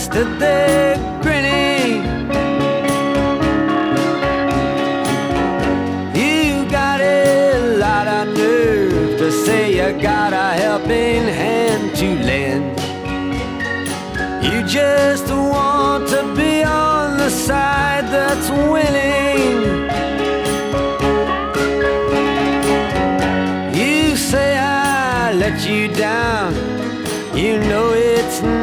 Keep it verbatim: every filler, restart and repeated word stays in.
stood there grinning. You got a lot of nerve to say you got a helping hand to lend. You just want to be on the side that's winning. You say I let you down, you know it's